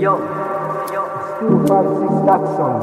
yo. 256 Daxon.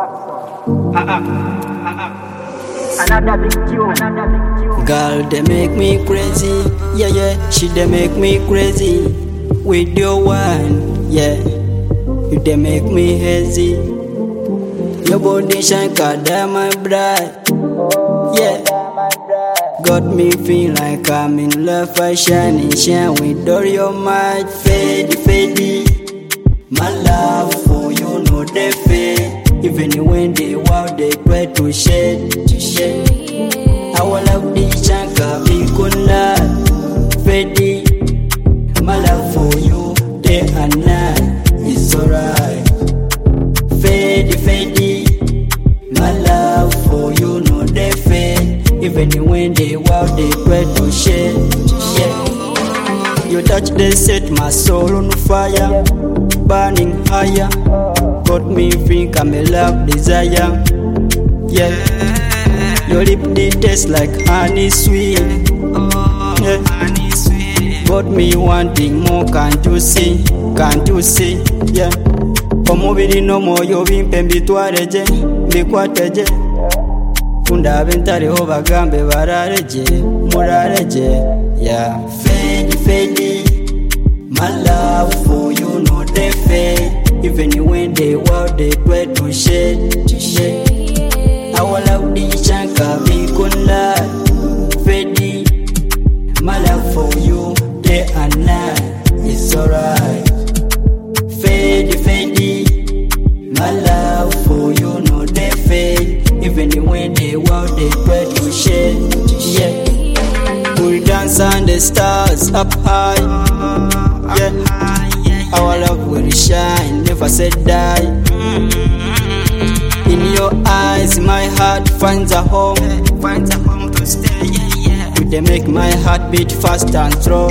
Another big tune. Girl, they make me crazy. Yeah, yeah, she they make me crazy. With your wine, yeah, you they make me hazy. Your body shine, cause diamond bright. Yeah, got me feel like I'm in love. I shine with all your might. Fade, my love for you, no they fade. Even when they wow, they try to shed. Our love the chanka be kuna. Fade, my love for you, day and night, it's alright. Fade, my love for you, no they fade. Even when they wow, they try to shed. Yeah. You touch, they set my soul on fire, burning higher. Got me think I'm a love desire. Yeah, your lip they taste like honey sweet. Yeah, got me wanting more. Can't you see? Can't you see? Yeah, omubiri no moyo bimpe mbitwareje mbikwateje. Kunda bentariho bagambe barareje murareje. Yeah, fade, my love for you, no they fade. Even when they wow, they try to shed. Our love the chanka be kuna. Fade, my love for you, day and night, it's alright. Fade, my love for you, no they fade. Even when they wow, they try to shed. Yeah, we dance on the stars up high. Yeah. Our love will shine, never said die. In your eyes, my heart finds a home. Finds a home to stay, yeah. They make my heart beat fast and slow.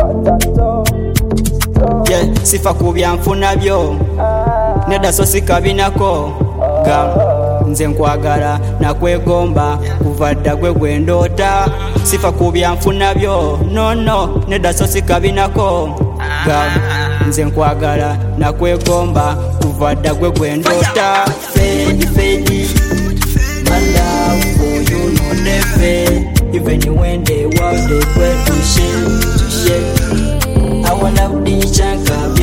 Yeah, sifa kubya nfuna byo. Neda so sikabinako. Nze nkwagala nakwegomba kuva dda gwe gwendota. Sifa kubya nfuna byo. No, neda so sikabinako. Nze nkwagala nakwegomba kuva dda gwe gwendota. Fade, my love for you, no they fade. Even when they walk, they try to shade. Our love the chanka